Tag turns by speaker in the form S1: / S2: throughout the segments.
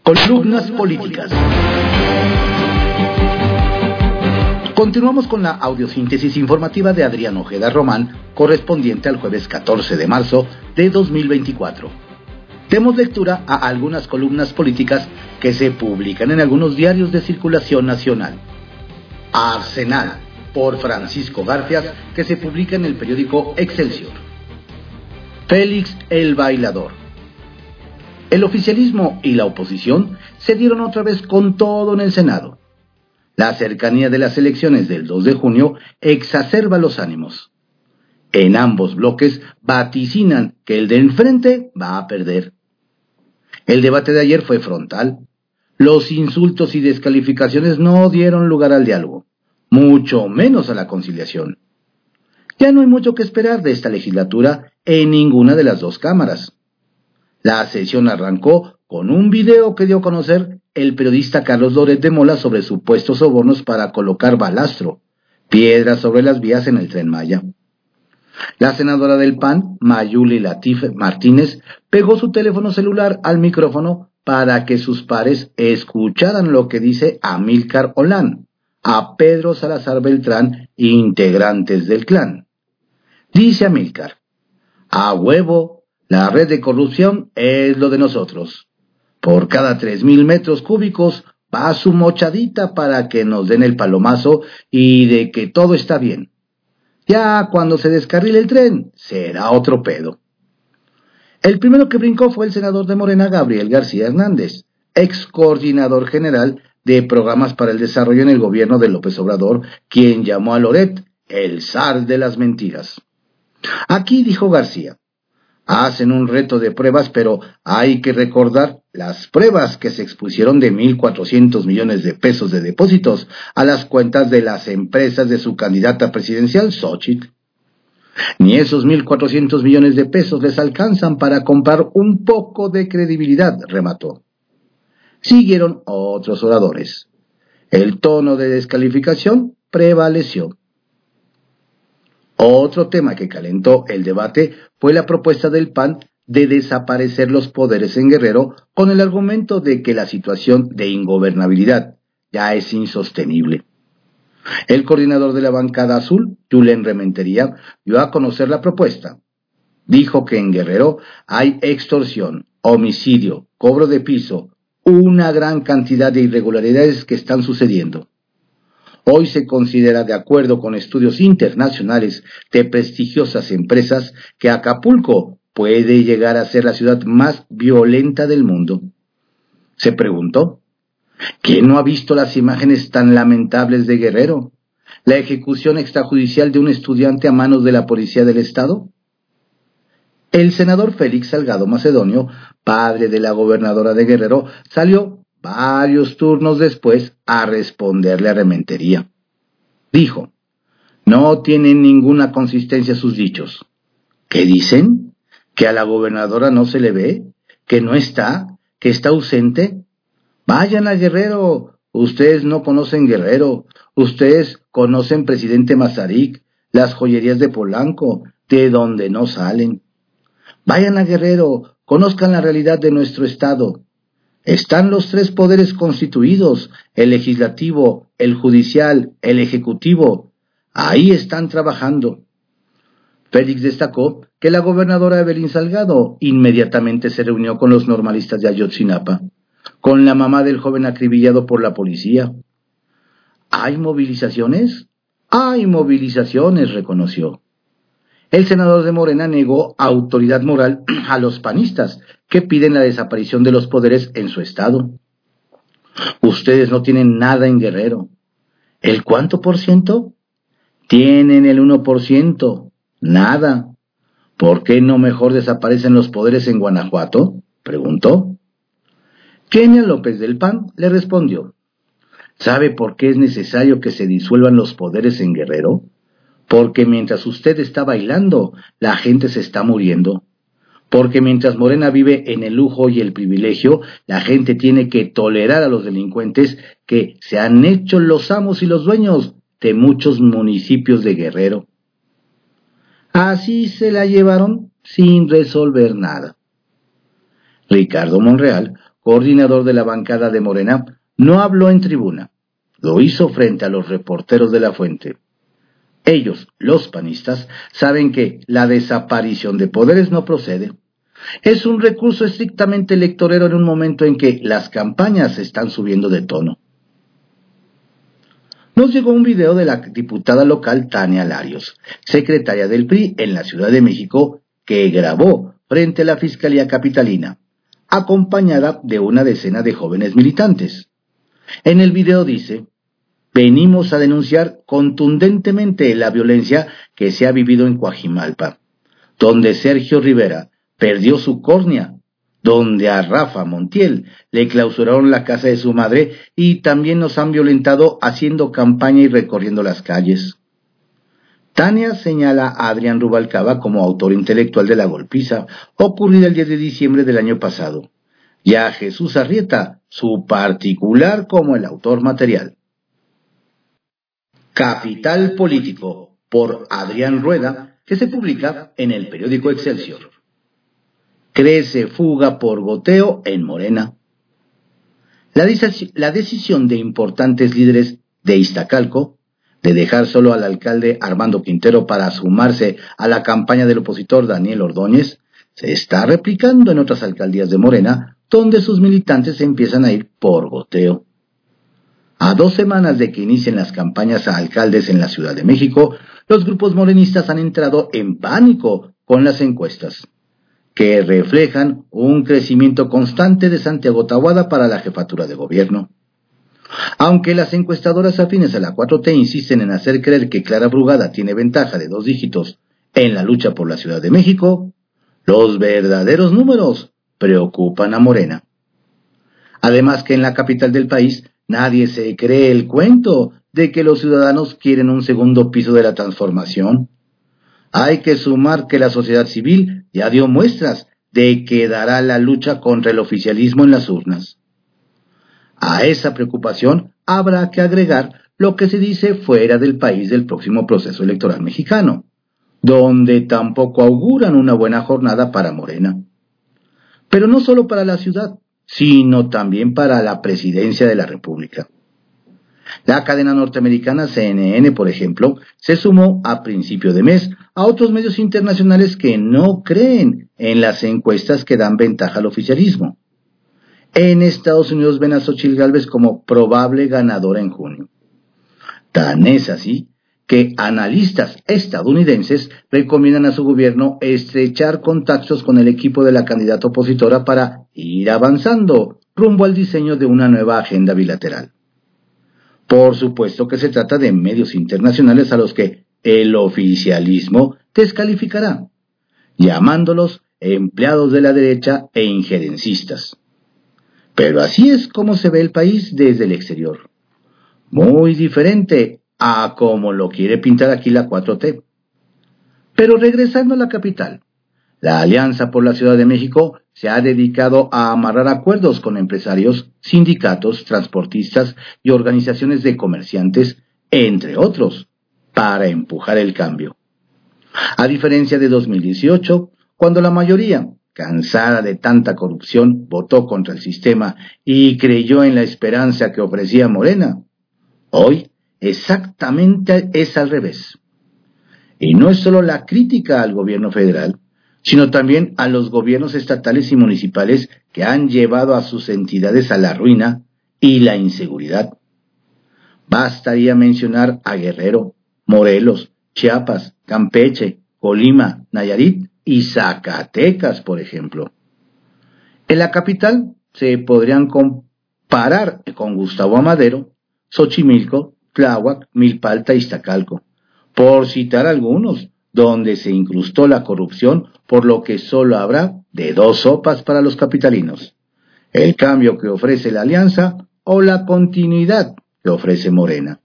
S1: Columnas políticas. Continuamos con la audiosíntesis informativa de Adrián Ojeda Román, correspondiente al jueves 14 de marzo de 2024. Demos lectura a algunas columnas políticas que se publican en algunos diarios de circulación nacional. Arsenal, por Francisco Garfias, que se publica en el periódico Excelsior. Félix el Bailador. El oficialismo y la oposición se dieron otra vez con todo en el Senado. La cercanía de las elecciones del 2 de junio exacerba los ánimos. En ambos bloques vaticinan que el de enfrente va a perder. El debate de ayer fue frontal. Los insultos y descalificaciones no dieron lugar al diálogo, mucho menos a la conciliación. Ya no hay mucho que esperar de esta legislatura en ninguna de las dos cámaras. La sesión arrancó con un video que dio a conocer el periodista Carlos Loret de Mola sobre supuestos sobornos para colocar balastro, piedras sobre las vías en el Tren Maya. La senadora del PAN, Mayuli Latif Martínez, pegó su teléfono celular al micrófono para que sus pares escucharan lo que dice Amílcar Olán a Pedro Salazar Beltrán, integrantes del clan. Dice Amílcar: a huevo, la red de corrupción es lo de nosotros. Por cada 3,000 metros cúbicos va su mochadita para que nos den el palomazo y de que todo está bien. Ya cuando se descarrile el tren, será otro pedo. El primero que brincó fue el senador de Morena, Gabriel García Hernández, ex coordinador general de programas para el desarrollo en el gobierno de López Obrador, quien llamó a Loret el zar de las mentiras. Aquí, dijo García, hacen un reto de pruebas, pero hay que recordar las pruebas que se expusieron de 1,400 millones de pesos de depósitos a las cuentas de las empresas de su candidata presidencial, Xóchitl. Ni esos 1,400 millones de pesos les alcanzan para comprar un poco de credibilidad, remató. Siguieron otros oradores. El tono de descalificación prevaleció. Otro tema que calentó el debate fue la propuesta del PAN de desaparecer los poderes en Guerrero con el argumento de que la situación de ingobernabilidad ya es insostenible. El coordinador de la bancada azul, Julen Rementería, dio a conocer la propuesta. Dijo que en Guerrero hay extorsión, homicidio, cobro de piso, una gran cantidad de irregularidades que están sucediendo. Hoy se considera, de acuerdo con estudios internacionales de prestigiosas empresas, que Acapulco puede llegar a ser la ciudad más violenta del mundo. Se preguntó, ¿quién no ha visto las imágenes tan lamentables de Guerrero? ¿La ejecución extrajudicial de un estudiante a manos de la Policía del Estado? El senador Félix Salgado Macedonio, padre de la gobernadora de Guerrero, salió varios turnos después a responderle a Rementería. Dijo, no tienen ninguna consistencia sus dichos. ¿Qué dicen? ¿Que a la gobernadora no se le ve? ¿Que no está? ¿Que está ausente? Vayan a Guerrero. Ustedes no conocen Guerrero. Ustedes conocen Presidente Mazarik, las joyerías de Polanco, de donde no salen. Vayan a Guerrero, conozcan la realidad de nuestro estado. Están los 3 poderes constituidos, el legislativo, el judicial, el ejecutivo. Ahí están trabajando. Félix destacó que la gobernadora Evelyn Salgado inmediatamente se reunió con los normalistas de Ayotzinapa, con la mamá del joven acribillado por la policía. ¿Hay movilizaciones? Hay movilizaciones, reconoció. El senador de Morena negó autoridad moral a los panistas que piden la desaparición de los poderes en su estado. Ustedes no tienen nada en Guerrero. ¿El cuánto por ciento? Tienen el 1%. Nada. ¿Por qué no mejor desaparecen los poderes en Guanajuato?, preguntó. Kenia López del PAN le respondió, ¿sabe por qué es necesario que se disuelvan los poderes en Guerrero? Porque mientras usted está bailando, la gente se está muriendo. Porque mientras Morena vive en el lujo y el privilegio, la gente tiene que tolerar a los delincuentes que se han hecho los amos y los dueños de muchos municipios de Guerrero. Así se la llevaron sin resolver nada. Ricardo Monreal, coordinador de la bancada de Morena, no habló en tribuna. Lo hizo frente a los reporteros de La Fuente. Ellos, los panistas, saben que la desaparición de poderes no procede. Es un recurso estrictamente electorero en un momento en que las campañas están subiendo de tono. Nos llegó un video de la diputada local Tania Larios, secretaria del PRI en la Ciudad de México, que grabó frente a la Fiscalía Capitalina, acompañada de una decena de jóvenes militantes. En el video dice: venimos a denunciar contundentemente la violencia que se ha vivido en Coajimalpa, donde Sergio Rivera perdió su córnea, donde a Rafa Montiel le clausuraron la casa de su madre y también nos han violentado haciendo campaña y recorriendo las calles. Tania señala a Adrián Rubalcaba como autor intelectual de la golpiza ocurrida el 10 de diciembre del año pasado, y a Jesús Arrieta, su particular, como el autor material. Capital Político, por Adrián Rueda, que se publica en el periódico Excelsior. Crece fuga por goteo en Morena. La decisión de importantes líderes de Iztacalco de dejar solo al alcalde Armando Quintero para sumarse a la campaña del opositor Daniel Ordóñez se está replicando en otras alcaldías de Morena, donde sus militantes empiezan a ir por goteo. A 2 semanas de que inicien las campañas a alcaldes en la Ciudad de México, los grupos morenistas han entrado en pánico con las encuestas, que reflejan un crecimiento constante de Santiago Taboada para la jefatura de gobierno. Aunque las encuestadoras afines a la 4T insisten en hacer creer que Clara Brugada tiene ventaja de 2 dígitos en la lucha por la Ciudad de México, los verdaderos números preocupan a Morena. Además que en la capital del país nadie se cree el cuento de que los ciudadanos quieren un segundo piso de la transformación. Hay que sumar que la sociedad civil ya dio muestras de que dará la lucha contra el oficialismo en las urnas. A esa preocupación habrá que agregar lo que se dice fuera del país del próximo proceso electoral mexicano, donde tampoco auguran una buena jornada para Morena. Pero no solo para la ciudad, sino también para la presidencia de la República. La cadena norteamericana CNN, por ejemplo, se sumó a principio de mes a otros medios internacionales que no creen en las encuestas que dan ventaja al oficialismo. En Estados Unidos ven a Xóchitl Gálvez como probable ganadora en junio. Tan es así que analistas estadounidenses recomiendan a su gobierno estrechar contactos con el equipo de la candidata opositora para ir avanzando rumbo al diseño de una nueva agenda bilateral. Por supuesto que se trata de medios internacionales a los que el oficialismo descalificará, llamándolos empleados de la derecha e injerencistas. Pero así es como se ve el país desde el exterior. Muy diferente a como lo quiere pintar aquí la 4T. Pero regresando a la capital, la Alianza por la Ciudad de México se ha dedicado a amarrar acuerdos con empresarios, sindicatos, transportistas y organizaciones de comerciantes, entre otros, para empujar el cambio. A diferencia de 2018, cuando la mayoría, cansada de tanta corrupción, votó contra el sistema y creyó en la esperanza que ofrecía Morena, hoy exactamente es al revés. Y no es solo la crítica al gobierno federal, sino también a los gobiernos estatales y municipales que han llevado a sus entidades a la ruina y la inseguridad. Bastaría mencionar a Guerrero, Morelos, Chiapas, Campeche, Colima, Nayarit y Zacatecas, por ejemplo. En la capital se podrían comparar con Gustavo Amadero, Xochimilco, Tláhuac, Milpalta y Iztacalco, por citar algunos, donde se incrustó la corrupción, por lo que solo habrá de 2 sopas para los capitalinos: el cambio que ofrece la alianza o la continuidad que ofrece Morena.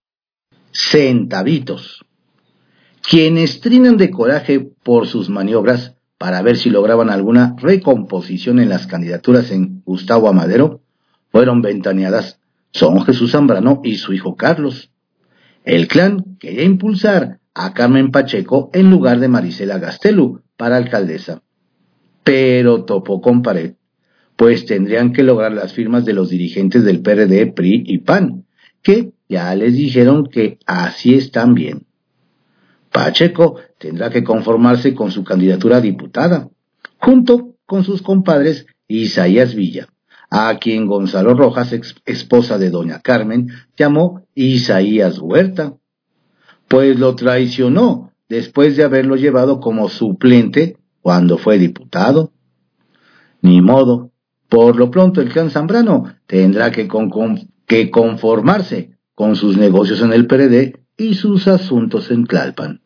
S1: Centavitos. Quienes trinan de coraje por sus maniobras para ver si lograban alguna recomposición en las candidaturas en Gustavo Amadero fueron ventaneadas son Jesús Zambrano y su hijo Carlos. El clan quería impulsar a Carmen Pacheco en lugar de Marisela Gastelu para alcaldesa, pero topó con pared, pues tendrían que lograr las firmas de los dirigentes del PRD, PRI y PAN, que ya les dijeron que así están bien. Pacheco tendrá que conformarse con su candidatura a diputada, junto con sus compadres Isaías Villa, a quien Gonzalo Rojas, esposa de doña Carmen, llamó Isaías Huerta, pues lo traicionó después de haberlo llevado como suplente cuando fue diputado. Ni modo, por lo pronto el clan Zambrano tendrá que conformarse con sus negocios en el PRD y sus asuntos en Tlalpan.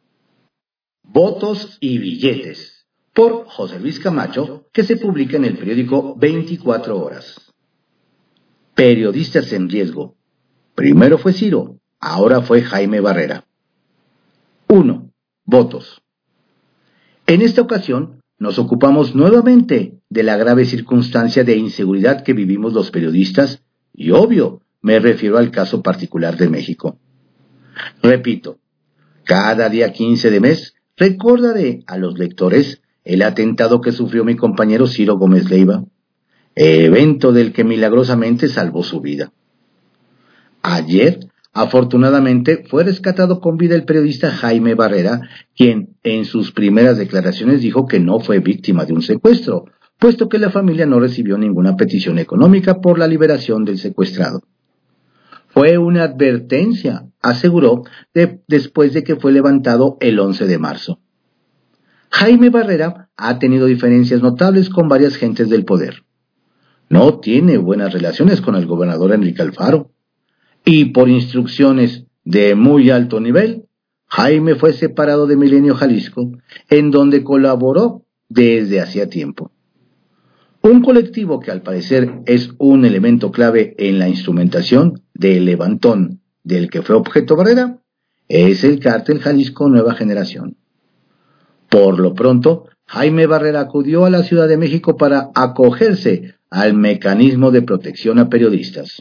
S1: Votos y billetes, por José Luis Camacho, que se publica en el periódico 24 Horas. Periodistas en riesgo. Primero fue Ciro, ahora fue Jaime Barrera. 1. Votos. En esta ocasión nos ocupamos nuevamente de la grave circunstancia de inseguridad que vivimos los periodistas y, obvio, me refiero al caso particular de México. Repito, cada día 15 de mes recordaré a los lectores el atentado que sufrió mi compañero Ciro Gómez Leiva, evento del que milagrosamente salvó su vida. Ayer, afortunadamente, fue rescatado con vida el periodista Jaime Barrera, quien en sus primeras declaraciones dijo que no fue víctima de un secuestro, puesto que la familia no recibió ninguna petición económica por la liberación del secuestrado. Fue una advertencia, aseguró, después de que fue levantado el 11 de marzo. Jaime Barrera ha tenido diferencias notables con varias gentes del poder. No tiene buenas relaciones con el gobernador Enrique Alfaro. Y por instrucciones de muy alto nivel, Jaime fue separado de Milenio Jalisco, en donde colaboró desde hacía tiempo. Un colectivo que al parecer es un elemento clave en la instrumentación del levantón del que fue objeto Barrera, es el Cártel Jalisco Nueva Generación. Por lo pronto, Jaime Barrera acudió a la Ciudad de México para acogerse al mecanismo de protección a periodistas.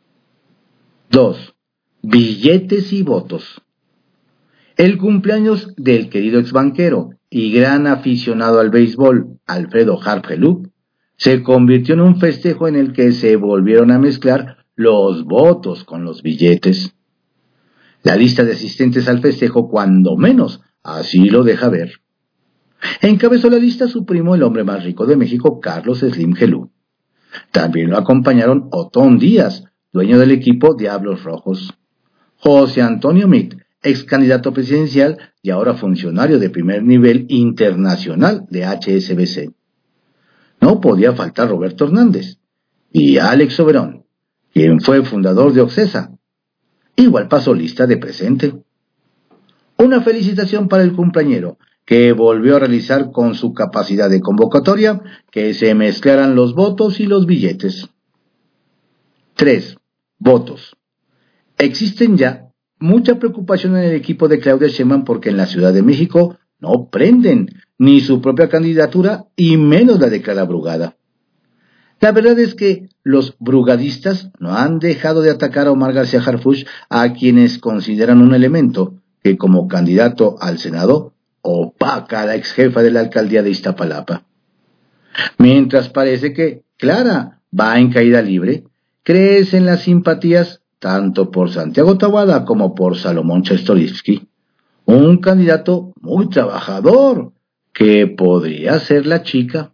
S1: 2. Billetes y votos. El cumpleaños del querido exbanquero y gran aficionado al béisbol, Alfredo Harp-Helú, se convirtió en un festejo en el que se volvieron a mezclar los votos con los billetes. La lista de asistentes al festejo, cuando menos, así lo deja ver. Encabezó la lista su primo, el hombre más rico de México, Carlos Slim Helú. También lo acompañaron Otón Díaz, dueño del equipo Diablos Rojos; José Antonio Meade, ex candidato presidencial y ahora funcionario de primer nivel internacional de HSBC. No podía faltar Roberto Hernández y Alex Oberón, quien fue fundador de Occesa. Igual pasó lista de presente. Una felicitación para el cumpleañero, que volvió a realizar con su capacidad de convocatoria que se mezclaran los votos y los billetes. 3. Votos. Existen ya mucha preocupación en el equipo de Claudia Sheinbaum porque en la Ciudad de México no prenden ni su propia candidatura y menos la de Clara Brugada. La verdad es que los brugadistas no han dejado de atacar a Omar García Harfuch, a quienes consideran un elemento que como candidato al Senado opaca a la ex jefa de la alcaldía de Iztapalapa. Mientras parece que Clara va en caída libre, crecen las simpatías tanto por Santiago Taboada como por Salomón Chertorivsky, un candidato muy trabajador que podría ser la chica.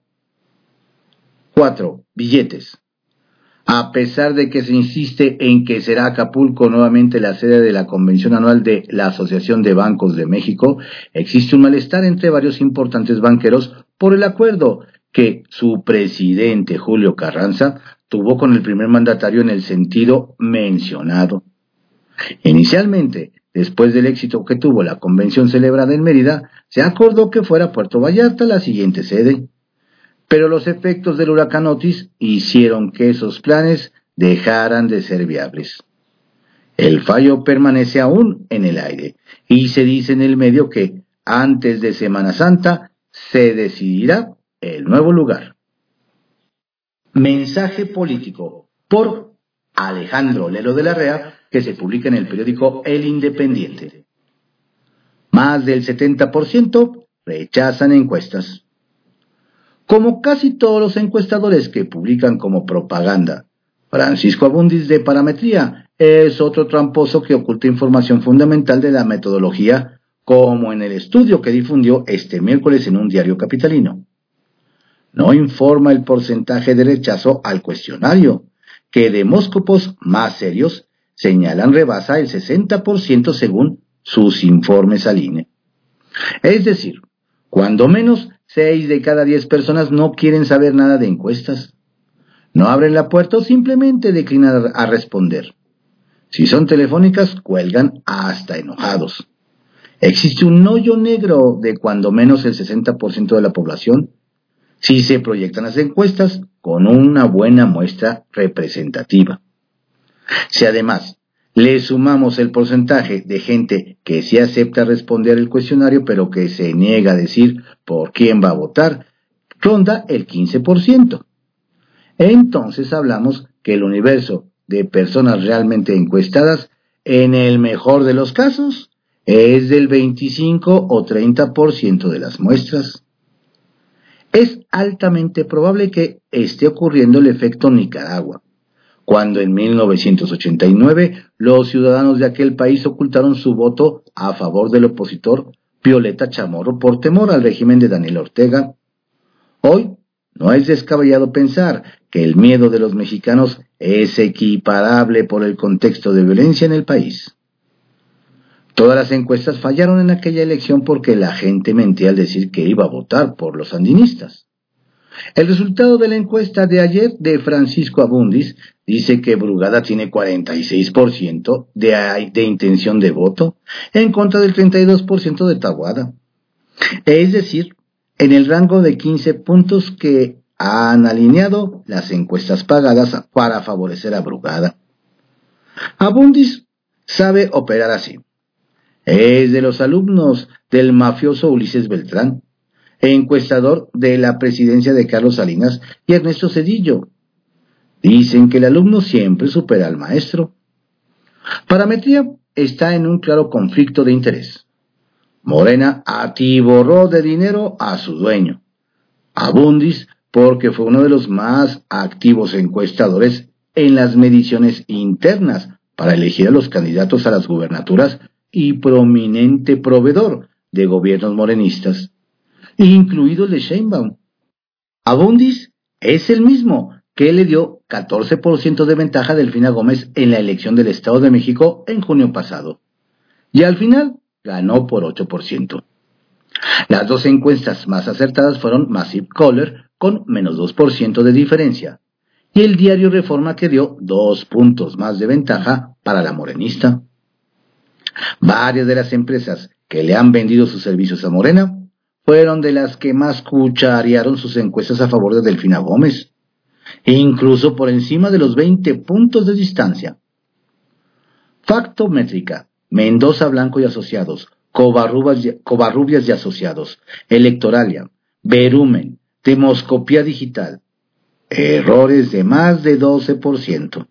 S1: 4. Billetes. A pesar de que se insiste en que será Acapulco nuevamente la sede de la convención anual de la Asociación de Bancos de México, existe un malestar entre varios importantes banqueros por el acuerdo que su presidente Julio Carranza tuvo con el primer mandatario en el sentido mencionado. Inicialmente, después del éxito que tuvo la convención celebrada en Mérida, se acordó que fuera Puerto Vallarta la siguiente sede. Pero los efectos del huracán Otis hicieron que esos planes dejaran de ser viables. El fallo permanece aún en el aire y se dice en el medio que antes de Semana Santa se decidirá el nuevo lugar. Mensaje político por Alejandro Lelo de la Rea, que se publica en el periódico El Independiente. Más del 70% rechazan encuestas. Como casi todos los encuestadores que publican como propaganda, Francisco Abundis de Parametría es otro tramposo que oculta información fundamental de la metodología, como en el estudio que difundió este miércoles en un diario capitalino. No informa el porcentaje de rechazo al cuestionario, que demóscopos más serios señalan rebasa el 60% según sus informes al INE. Es decir, cuando menos 6 de cada 10 personas no quieren saber nada de encuestas. No abren la puerta o simplemente declinan a responder. Si son telefónicas, cuelgan hasta enojados. Existe un hoyo negro de cuando menos el 60% de la población si se proyectan las encuestas con una buena muestra representativa. Si además le sumamos el porcentaje de gente que sí acepta responder el cuestionario pero que se niega a decir por quién va a votar, ronda el 15%. Entonces hablamos que el universo de personas realmente encuestadas, en el mejor de los casos, es del 25 o 30% de las muestras. Es altamente probable que esté ocurriendo el efecto Nicaragua, cuando en 1989 los ciudadanos de aquel país ocultaron su voto a favor del opositor Violeta Chamorro por temor al régimen de Daniel Ortega. Hoy no es descabellado pensar que el miedo de los mexicanos es equiparable por el contexto de violencia en el país. Todas las encuestas fallaron en aquella elección porque la gente mentía al decir que iba a votar por los sandinistas. El resultado de la encuesta de ayer de Francisco Abundis dice que Brugada tiene 46% de intención de voto en contra del 32% de Taboada. Es decir, en el rango de 15 puntos que han alineado las encuestas pagadas para favorecer a Brugada. Abundis sabe operar así. Es de los alumnos del mafioso Ulises Beltrán, encuestador de la presidencia de Carlos Salinas y Ernesto Zedillo. Dicen que el alumno siempre supera al maestro. Parametría está en un claro conflicto de interés. Morena atiborró de dinero a su dueño, Abundis, porque fue uno de los más activos encuestadores en las mediciones internas para elegir a los candidatos a las gubernaturas y prominente proveedor de gobiernos morenistas, incluido el de Sheinbaum. Abundis es el mismo que le dio 14% de ventaja a Delfina Gómez en la elección del Estado de México en junio pasado, y al final ganó por 8%. Las dos encuestas más acertadas fueron Massive Caller con menos 2% de diferencia, y el diario Reforma que dio 2 puntos más de ventaja para la morenista. Varias de las empresas que le han vendido sus servicios a Morena fueron de las que más cucharearon sus encuestas a favor de Delfina Gómez, incluso por encima de los 20 puntos de distancia. Factométrica, Mendoza Blanco y Asociados, Covarrubias y Asociados, Electoralia, Verumen, Demoscopía Digital, errores de más de 12%.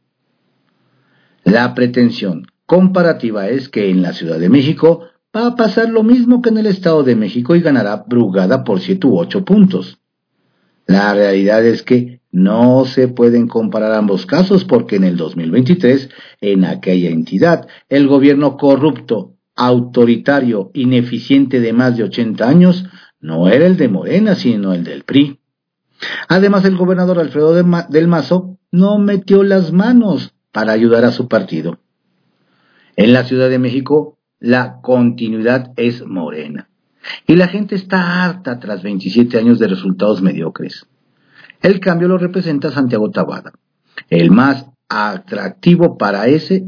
S1: La pretensión comparativa es que en la Ciudad de México va a pasar lo mismo que en el Estado de México y ganará Brugada por 7 u 8 puntos. La realidad es que no se pueden comparar ambos casos porque en el 2023, en aquella entidad, el gobierno corrupto, autoritario, ineficiente de más de 80 años, no era el de Morena, sino el del PRI. Además, el gobernador Alfredo del Mazo no metió las manos para ayudar a su partido. En la Ciudad de México, la continuidad es Morena, y la gente está harta tras 27 años de resultados mediocres. El cambio lo representa Santiago Taboada, el más atractivo para ese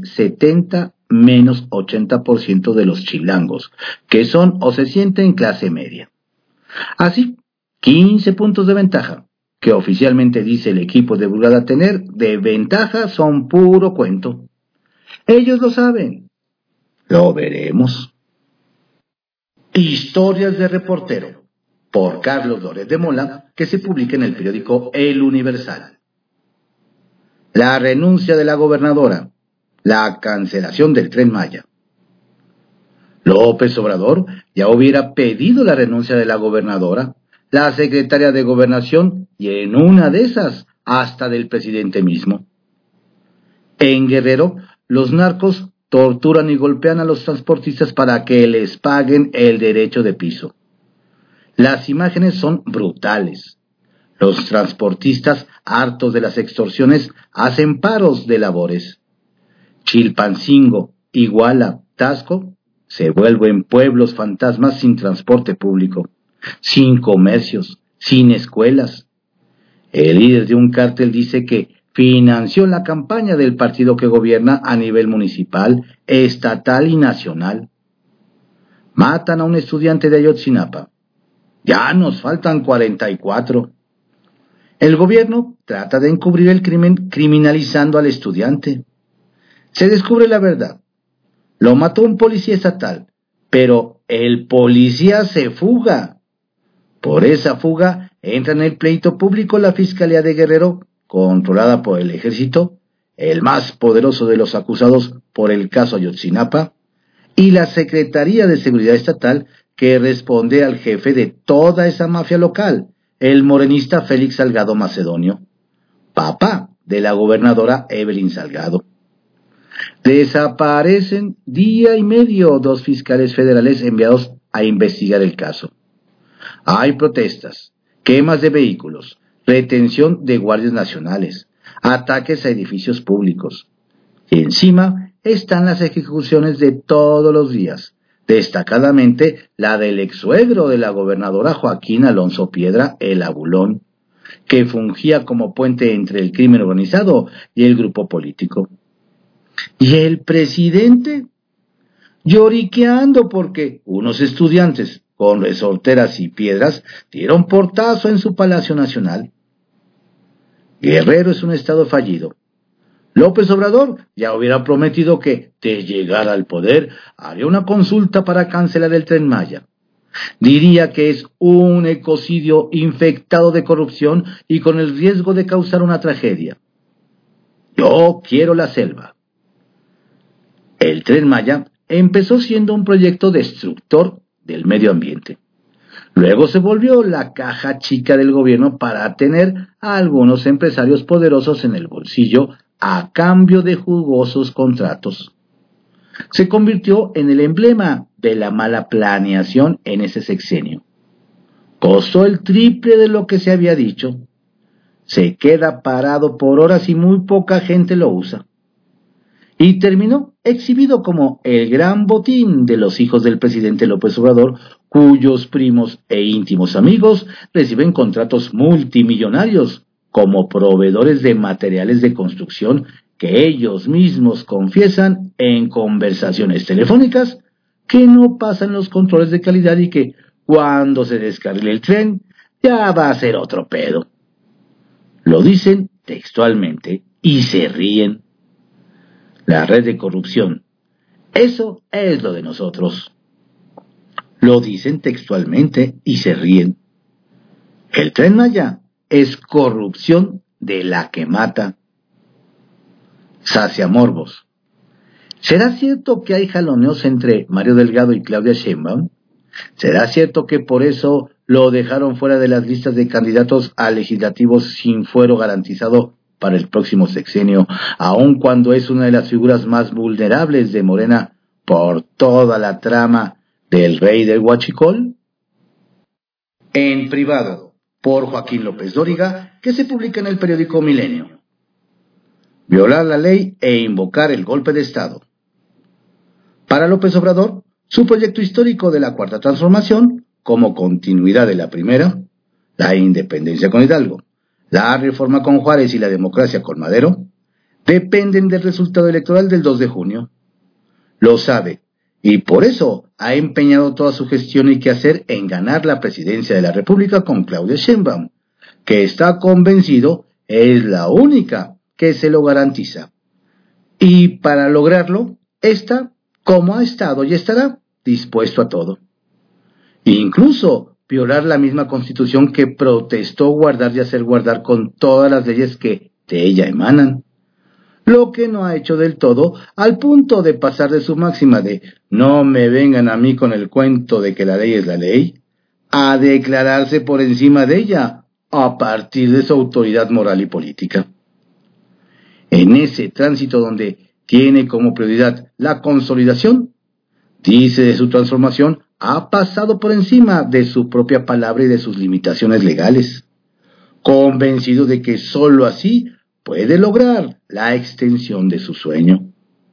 S1: 70-80% de los chilangos, que son o se sienten clase media. Así, 15 puntos de ventaja, que oficialmente dice el equipo de Brugada tener de ventaja, son puro cuento. Ellos lo saben. Lo veremos. Historias de reportero, por Carlos Lórez de Mola, que se publica en el periódico El Universal. La renuncia de la gobernadora, la cancelación del Tren Maya. López Obrador ya hubiera pedido la renuncia de la gobernadora, la secretaria de Gobernación y en una de esas hasta del presidente mismo. En Guerrero, los narcos torturan y golpean a los transportistas para que les paguen el derecho de piso. Las imágenes son brutales. Los transportistas, hartos de las extorsiones, hacen paros de labores. Chilpancingo, Iguala, Tasco se vuelven pueblos fantasmas sin transporte público, sin comercios, sin escuelas. El líder de un cártel dice que financió la campaña del partido que gobierna a nivel municipal, estatal y nacional. Matan a un estudiante de Ayotzinapa. Ya nos faltan 44. El gobierno trata de encubrir el crimen criminalizando al estudiante. Se descubre la verdad. Lo mató un policía estatal, pero el policía se fuga. Por esa fuga entra en el pleito público la Fiscalía de Guerrero, controlada por el Ejército, el más poderoso de los acusados por el caso Ayotzinapa, y la Secretaría de Seguridad Estatal, que responde al jefe de toda esa mafia local, el morenista Félix Salgado Macedonio, papá de la gobernadora Evelyn Salgado. Desaparecen día y medio 2 fiscales federales enviados a investigar el caso. Hay protestas, quemas de vehículos, retención de guardias nacionales, ataques a edificios públicos. Y encima están las ejecuciones de todos los días, destacadamente la del ex-suegro de la gobernadora Joaquín Alonso Piedra, el Abulón, que fungía como puente entre el crimen organizado y el grupo político. Y el presidente, lloriqueando porque unos estudiantes con resorteras y piedras dieron portazo en su Palacio Nacional. Guerrero es un estado fallido. López Obrador ya hubiera prometido que, de llegar al poder, haría una consulta para cancelar el Tren Maya. Diría que es un ecocidio infectado de corrupción y con el riesgo de causar una tragedia. Yo quiero la selva. El Tren Maya empezó siendo un proyecto destructor del medio ambiente. Luego se volvió la caja chica del gobierno para tener a algunos empresarios poderosos en el bolsillo a cambio de jugosos contratos. Se convirtió en el emblema de la mala planeación en ese sexenio. Costó el triple de lo que se había dicho. Se queda parado por horas y muy poca gente lo usa. Y terminó exhibido como el gran botín de los hijos del presidente López Obrador, cuyos primos e íntimos amigos reciben contratos multimillonarios como proveedores de materiales de construcción que ellos mismos confiesan en conversaciones telefónicas que no pasan los controles de calidad y que cuando se descarrile el tren ya va a ser otro pedo. Lo dicen textualmente y se ríen. La red de corrupción. Eso es lo de nosotros. Lo dicen textualmente y se ríen. El Tren Maya es corrupción de la que mata. Sacia morbos. ¿Será cierto que hay jaloneos entre Mario Delgado y Claudia Sheinbaum? ¿Será cierto que por eso lo dejaron fuera de las listas de candidatos a legislativos sin fuero garantizado para el próximo sexenio, aun cuando es una de las figuras más vulnerables de Morena por toda la trama del rey del huachicol? En privado, por Joaquín López Dóriga, que se publica en el periódico Milenio. Violar la ley e invocar el golpe de Estado. Para López Obrador, su proyecto histórico de la Cuarta Transformación, como continuidad de la primera, la independencia con Hidalgo, la reforma con Juárez y la democracia con Madero, dependen del resultado electoral del 2 de junio. Lo sabe, y por eso ha empeñado toda su gestión y quehacer en ganar la presidencia de la República con Claudia Sheinbaum, que está convencido es la única que se lo garantiza. Y para lograrlo, está, como ha estado y estará, dispuesto a todo. Incluso violar la misma Constitución que protestó guardar y hacer guardar con todas las leyes que de ella emanan. Lo que no ha hecho del todo, al punto de pasar de su máxima de no me vengan a mí con el cuento de que la ley es la ley, a declararse por encima de ella a partir de su autoridad moral y política. En ese tránsito donde tiene como prioridad la consolidación, dice de su transformación, ha pasado por encima de su propia palabra y de sus limitaciones legales, convencido de que sólo así puede lograr la extensión de su sueño.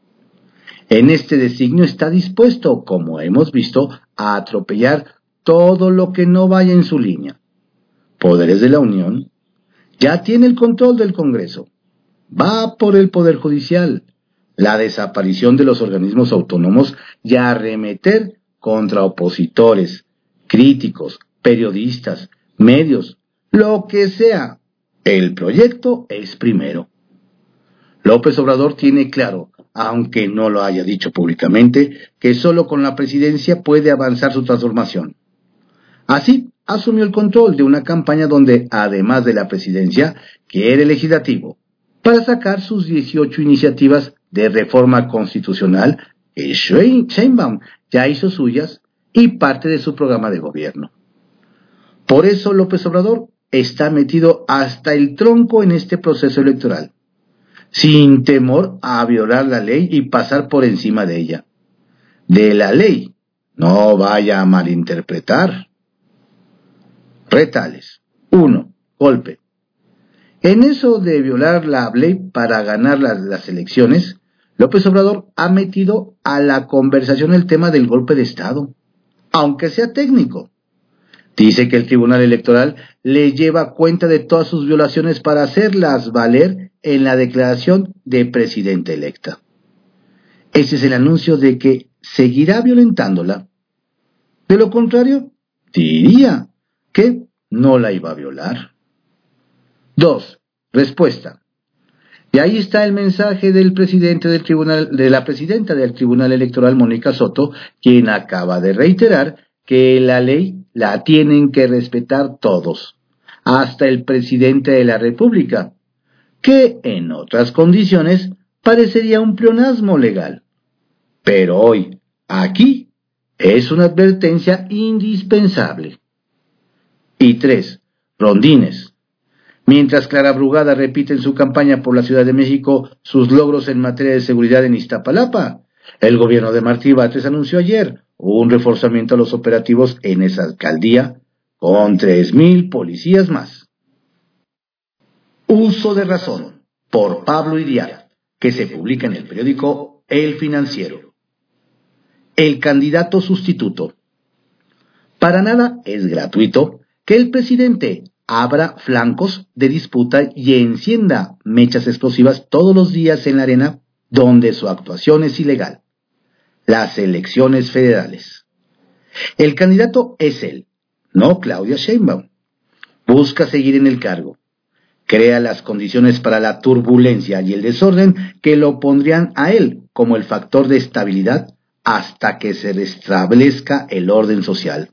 S1: En este designio está dispuesto, como hemos visto, a atropellar todo lo que no vaya en su línea. Poderes de la Unión, ya tiene el control del Congreso, va por el Poder Judicial, la desaparición de los organismos autónomos y arremeter contra opositores, críticos, periodistas, medios, lo que sea. El proyecto es primero. López Obrador tiene claro, aunque no lo haya dicho públicamente, que solo con la presidencia puede avanzar su transformación. Así, asumió el control de una campaña donde, además de la presidencia, quiere el legislativo, para sacar sus 18 iniciativas de reforma constitucional que Sheinbaum ya hizo suyas y parte de su programa de gobierno. Por eso López Obrador está metido hasta el tronco en este proceso electoral, sin temor a violar la ley y pasar por encima de ella. De la ley, no vaya a malinterpretar. Retales. 1. Golpe. En eso de violar la ley para ganar las elecciones, López Obrador ha metido a la conversación el tema del golpe de Estado, aunque sea técnico. Dice que el Tribunal Electoral le lleva cuenta de todas sus violaciones para hacerlas valer en la declaración de presidenta electa. Ese es el anuncio de que seguirá violentándola. De lo contrario, diría que no la iba a violar. 2. Respuesta. Y ahí está el mensaje del presidente del tribunal, de la presidenta del Tribunal Electoral, Mónica Soto, quien acaba de reiterar que la ley la tienen que respetar todos, hasta el presidente de la República, que en otras condiciones parecería un pleonasmo legal. Pero hoy, aquí, es una advertencia indispensable. Y 3. Rondines. Mientras Clara Brugada repite en su campaña por la Ciudad de México sus logros en materia de seguridad en Iztapalapa, el gobierno de Martí Batres anunció ayer un reforzamiento a los operativos en esa alcaldía con 3,000 policías más. Uso de razón, por Pablo Iriart, que se publica en el periódico El Financiero. El candidato sustituto. Para nada es gratuito que el presidente abra flancos de disputa y encienda mechas explosivas todos los días en la arena donde su actuación es ilegal: las elecciones federales. El candidato es él, no Claudia Sheinbaum. Busca seguir en el cargo. Crea las condiciones para la turbulencia y el desorden que lo pondrían a él como el factor de estabilidad hasta que se restablezca el orden social.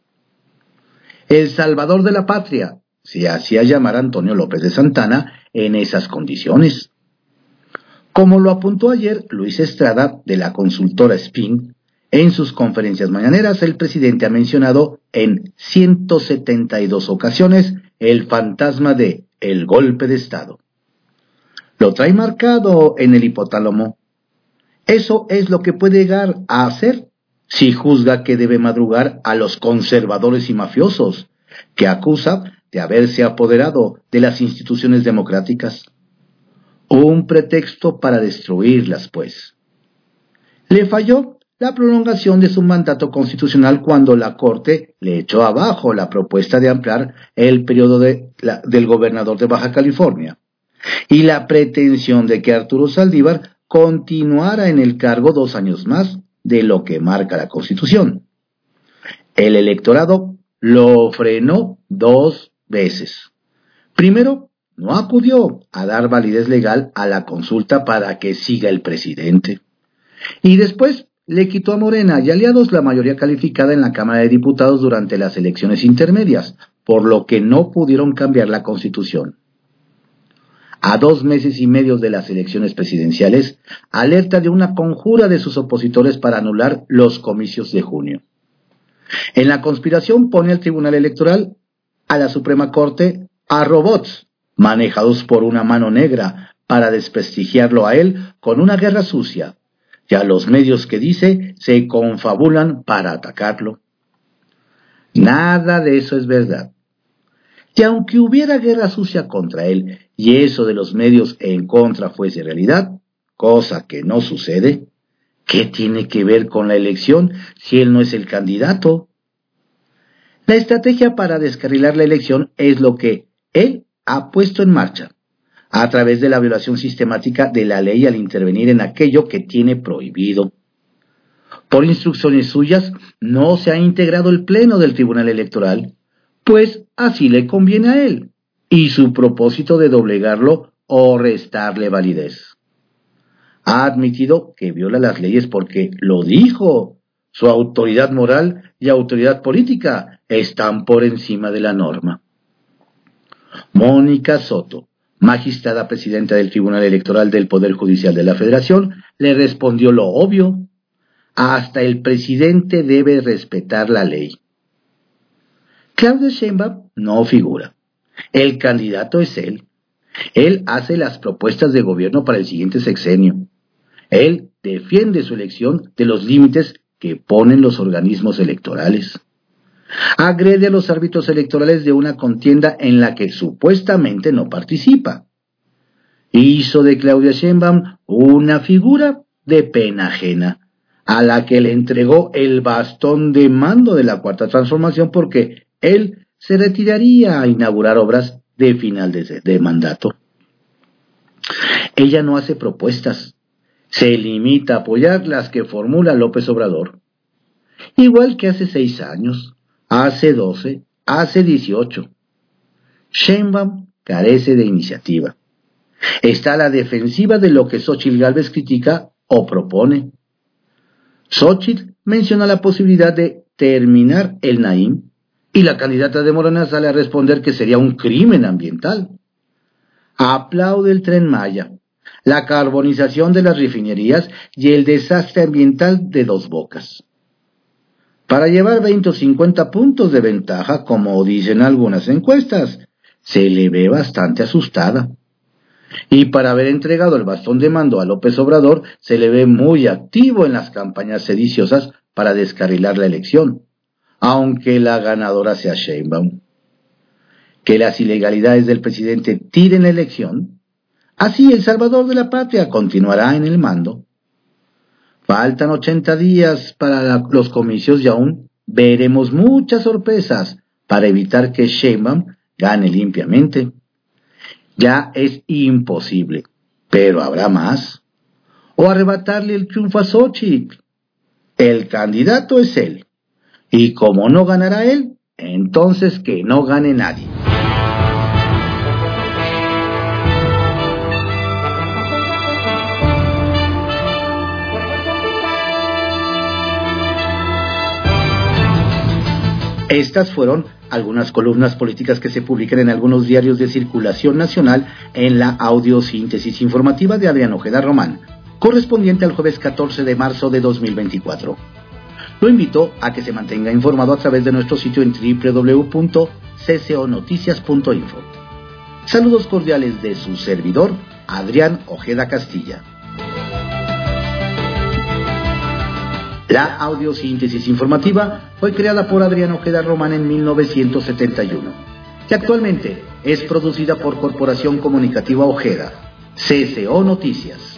S1: El salvador de la patria se hacía llamar Antonio López de Santana en esas condiciones. Como lo apuntó ayer Luis Estrada, de la consultora Spin, en sus conferencias mañaneras el presidente ha mencionado en 172 ocasiones el fantasma de el golpe de Estado. Lo trae marcado en el hipotálamo. Eso es lo que puede llegar a hacer si juzga que debe madrugar a los conservadores y mafiosos, que acusa de haberse apoderado de las instituciones democráticas. Un pretexto para destruirlas, pues. Le falló la prolongación de su mandato constitucional cuando la Corte le echó abajo la propuesta de ampliar el periodo del gobernador de Baja California, y la pretensión de que Arturo Saldívar continuara en el cargo 2 años más de lo que marca la Constitución. El electorado lo frenó 2 veces. Primero, no acudió a dar validez legal a la consulta para que siga el presidente. Y después le quitó a Morena y aliados la mayoría calificada en la Cámara de Diputados durante las elecciones intermedias, por lo que no pudieron cambiar la Constitución. A 2 meses y medio de las elecciones presidenciales, alerta de una conjura de sus opositores para anular los comicios de junio. En la conspiración pone al Tribunal Electoral, a la Suprema Corte, a robots manejados por una mano negra para desprestigiarlo a él con una guerra sucia, y a los medios que dice se confabulan para atacarlo. Nada de eso es verdad. Y aunque hubiera guerra sucia contra él y eso de los medios en contra fuese realidad, cosa que no sucede, ¿qué tiene que ver con la elección si él no es el candidato? La estrategia para descarrilar la elección es lo que él ha puesto en marcha, a través de la violación sistemática de la ley al intervenir en aquello que tiene prohibido. Por instrucciones suyas no se ha integrado el Pleno del Tribunal Electoral, pues así le conviene a él, y su propósito de doblegarlo o restarle validez. Ha admitido que viola las leyes porque lo dijo. Su autoridad moral y autoridad política están por encima de la norma. Mónica Soto, magistrada presidenta del Tribunal Electoral del Poder Judicial de la Federación, le respondió lo obvio: hasta el presidente debe respetar la ley. Claudia Sheinbaum no figura. El candidato es él. Él hace las propuestas de gobierno para el siguiente sexenio. Él defiende su elección de los límites que ponen los organismos electorales. Agrede a los árbitros electorales de una contienda en la que supuestamente no participa. Hizo de Claudia Sheinbaum una figura de pena ajena, a la que le entregó el bastón de mando de la Cuarta Transformación porque él se retiraría a inaugurar obras de final de mandato. Ella no hace propuestas, se limita a apoyar las que formula López Obrador. Igual que hace 6 años, hace 12, hace 18. Sheinbaum carece de iniciativa. Está a la defensiva de lo que Xóchitl Gálvez critica o propone. Xóchitl menciona la posibilidad de terminar el Naim y la candidata de Morena sale a responder que sería un crimen ambiental. Aplaude el Tren Maya, la carbonización de las refinerías y el desastre ambiental de Dos Bocas. Para llevar 20 o 50 puntos de ventaja, como dicen algunas encuestas, se le ve bastante asustada. Y para haber entregado el bastón de mando a López Obrador, se le ve muy activo en las campañas sediciosas para descarrilar la elección, aunque la ganadora sea Sheinbaum. Que las ilegalidades del presidente tiren la elección, así el salvador de la patria continuará en el mando. Faltan 80 días para los comicios y aún veremos muchas sorpresas para evitar que Sheinbaum gane limpiamente. Ya es imposible, pero habrá más. O arrebatarle el triunfo a Xóchitl. El candidato es él. Y como no ganará él, entonces que no gane nadie. Estas fueron algunas columnas políticas que se publican en algunos diarios de circulación nacional en la audiosíntesis informativa de Adrián Ojeda Román, correspondiente al jueves 14 de marzo de 2024. Lo invito a que se mantenga informado a través de nuestro sitio en www.cconoticias.info. Saludos cordiales de su servidor, Adrián Ojeda Castilla. La audiosíntesis informativa fue creada por Adrián Ojeda Román en 1971 y actualmente es producida por Corporación Comunicativa Ojeda, CCO Noticias.